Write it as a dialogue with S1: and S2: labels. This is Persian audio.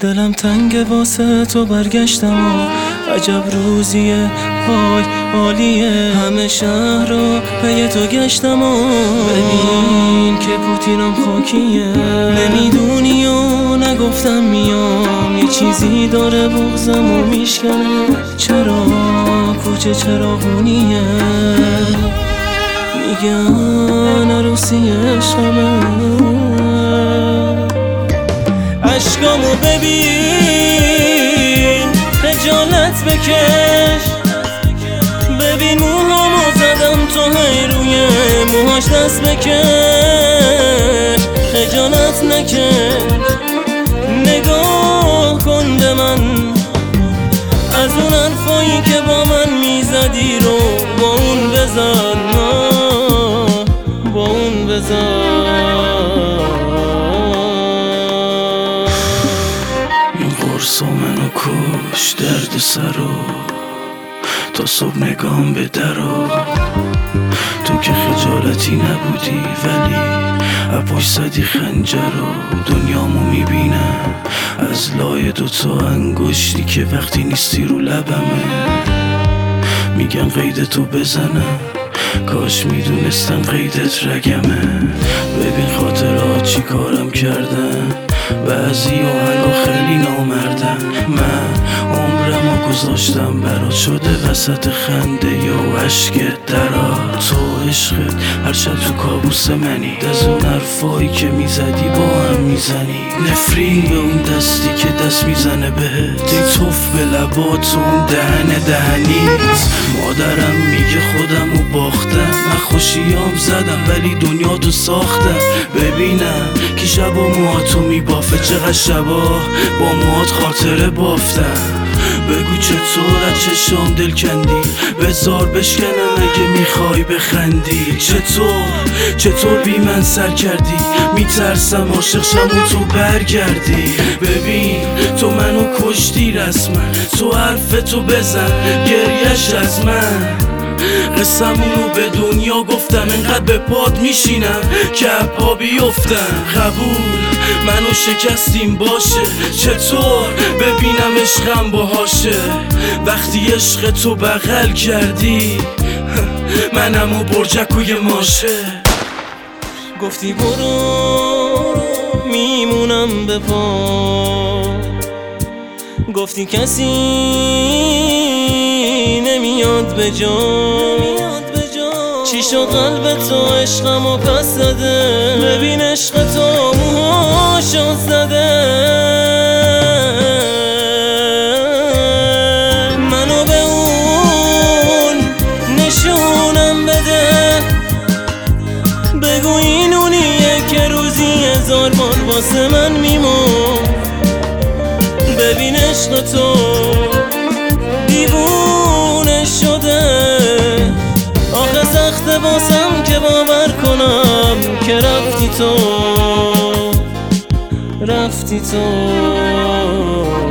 S1: دلم تنگ واسه تو برگشتم و عجب روزیه وای عالیه. همه شهر رو پی تو گشتم و ببین که پوتینم خاکیه. نمیدونی و نگفتم میام، یه چیزی داره بغضم و میشکنه. چرا کوچه چراغونیه، میگن عروسی عشقمه. عشقامو ببین خجالت بکش، ببین موهامو زدم تو هی روی موهاش دست بکش. خجالت نکش، نگاه کن به من، از اون حرفایی که با من میزدی رو با اون بزن، با اون بزن.
S2: قرصا منو کش درد سرو، تا صبح نگام به درو. تو که خجالتی نبودی ولی اپاش زدی خنجر رو. دنیامو میبینم از لای دوتا انگشتی که وقتی نیستی رو لبمه. میگن قید تو بزنم، کاش میدونستم قیدت رگمه. ببین خاطرات چی کارم کردن، بعضی آهنگا خیلی نامردن. من عمرمو گذاشتم برات، شده وسط خنده یا عشق درات. تو عشقت هر شب تو کابوس منی، از اون حرفایی که میزدی با هم میزنی. نفرین به اون دستی که دست میزنه بهت، ای توف به لبات اون دهنیت. مادرم میگه خودمو باختم، من خوشیام زدم ولی دنیا تو ساختم. ببینم کی شبا موهاتو میبافه، چقدر شبا با موهات خاطره بافتم. بگو چطور از چشام دل کندی، بذار بشکنم اگه میخوای بخندی. چطور بی من سر کردی، میترسم عاشق شم و تو برگردی. ببین تو منو کشتی رسما، تو حرفتو بزن گریش از من. قسمونو به دنیا گفتم، انقدر به پاد میشینم که پا بیفتم. قبول منو شکستیم باشه، چطور ببینم عشقم باهاشه. وقتی عشق تو بغل کردی منمو برجکوی ماشه.
S1: گفتی برو میمونم به پا، گفتی کسی نمیاد به جا. چی شد قلب تو عشقمو پس زده، ببین عشق تو موهاشو زده. منو به اون نشونم بده، بگو این اونیه که روزی 1000 بار واسه من میمون. ببین عشق تو دیوونه شده، آخه سخته واسم که باور کنم که رفتی تو.